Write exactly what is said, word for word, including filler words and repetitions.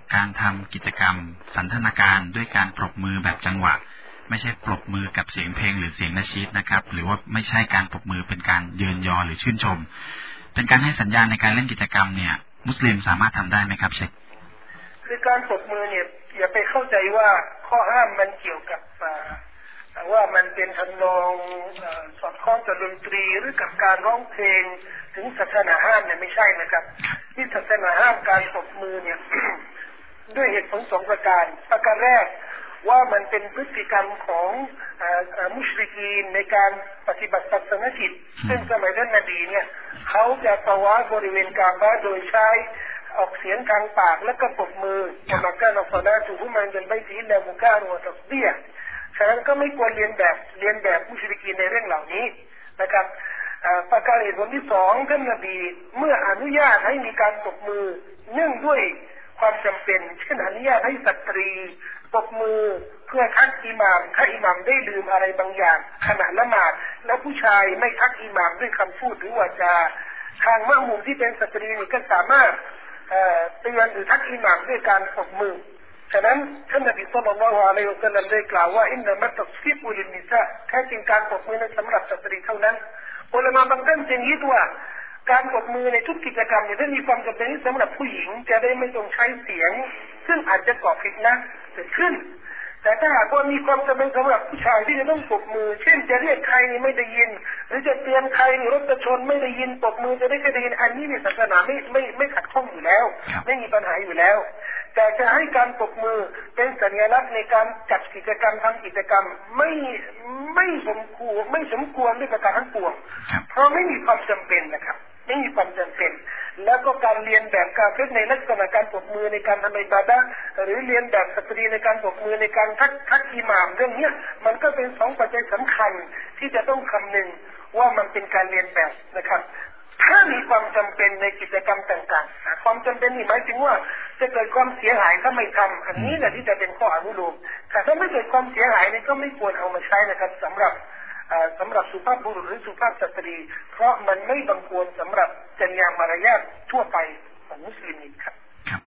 การทำกิจกรรมสันทนาการด้วยการปรบมือแบบจังหวะไม่ใช่ปรบมือกับเสียงเพลงหรือเสียงนาชีดนะครับหรือว่าไม่ใช่การปรบมือเป็นการเยินยอหรือชื่นชมเป็นการให้สัญญาณในการเล่นกิจกรรมเนี่ยมุสลิมสามารถทำได้ไหมครับเชคคือการปรบมือเนี่ยอย่าไปเข้าใจว่าข้อห้ามมันเกี่ยวกับว่ามันเป็นทำนองสอดคล้องกับดนตรีหรือกับการร้องเพลงถึงศาสนาห้ามเนี่ยไม่ใช่นะครับที่ศาสนาห้ามการปรบมือเนี่ย ด้วยเหตุผลสองประการประการแรกว่ามันเป็นพฤติกรรมของมุชริกีนในการปฏิบัติศาสนกิจซึ่งสมัยท่านนบีเนี่ยเขาจะตะวาฟบริเวณกาบะโดยใช้ออกเสียงทางปากแล้วก็ปรบมือประมาณการอัลลอฮฺถูกมันเป็นใบสีแล้วมุการวะตัสบีฮ์ฉะนั้นก็ไม่ควรเรียนแบบเรียนแบบมุชริกีนในเรื่องเหล่านี้นะครับประการเหตุผลที่สองท่านนบีเมื่ออนุญาตให้มีการปรบมือเนื่องด้วยความจำเป็นเช่นอนุญาตให้สตรีปรบมือเพื่อทักอิหม่ามถ้าอิหม่ามได้ลืมอะไรบางอย่างขณะละหมาดแล้วผู้ชายไม่ทักอิหม่ามด้วยคำพูดหรือวาจาทางมะมุมที่เป็นสตรีนี่ก็สามารถเตือนหรือทักอิหม่ามด้วยการปรบมือฉะนั้นท่านนบีศ็อลลัลลอฮุอะลัยฮิวะซัลลัมได้กล่าวว่าอินนัมัตตัสฟีกุลินนิซาแท้จริงการปรบมือนั้นสำหรับสตรีเท่านั้นอุลามะบางท่านจึงยึดว่าการปรบมือในทุกกิจกรรมเนี่ยถ้ามีความจำเป็นสำหรับผู้หญิงจะได้ไม่ต้องใช้เสียงซึ่งอาจจะก่อฟิตนะห์เกิดขึ้นแต่ถ้าหากว่ามีความจำเป็นสำหรับผู้ชายที่จะต้องปรบมือเช่นจะเรียกใครไม่ได้ยินหรือจะเตือนใครหรือรถชนไม่ได้ยินปรบมือจะได้แค่ได้ยินอันนี้ในศาสนาไม่ไม่ไม่ขัดข้องอยู่แล้วไม่มีปัญหาอยู่แล้วแต่จะให้การปรบมือเป็นสัญลักษณ์ในการจัดกิจกรรมทำกิจกรรมไม่ไม่สมควรไม่สมควรด้วยประการทั้งปวงเพราะไม่มีความจำเป็นนะครับไม่มีความจำเป็นแล้วก็การเรียนแบบกาเฟรในลักษณะการปรบมือในการทำอิบาดะห์หรือเรียนแบบสตรีในการปรบมือในการทักทักอิหม่ามเรื่องนี้มันก็เป็นสองปัจจัยสำคัญที่จะต้องคำนึงว่ามันเป็นการเรียนแบบนะครับถ้ามีความจำเป็นในกิจกรรมต่างๆความจำเป็นนี่หมายถึงว่าจะเกิดความเสียหายถ้าไม่ทำอันนี้แหละที่จะเป็นข้ออนุโลมแต่ถ้าไม่เกิดความเสียหายนี่ก็ไม่ควรเอามาใช้นะครับสำหรับสำหรับสุภาพบุรุษหรือสุภาพสตรีเพราะมันไม่บังควรสำหรับจริยามารยาททั่วไปของมุสลิมครับ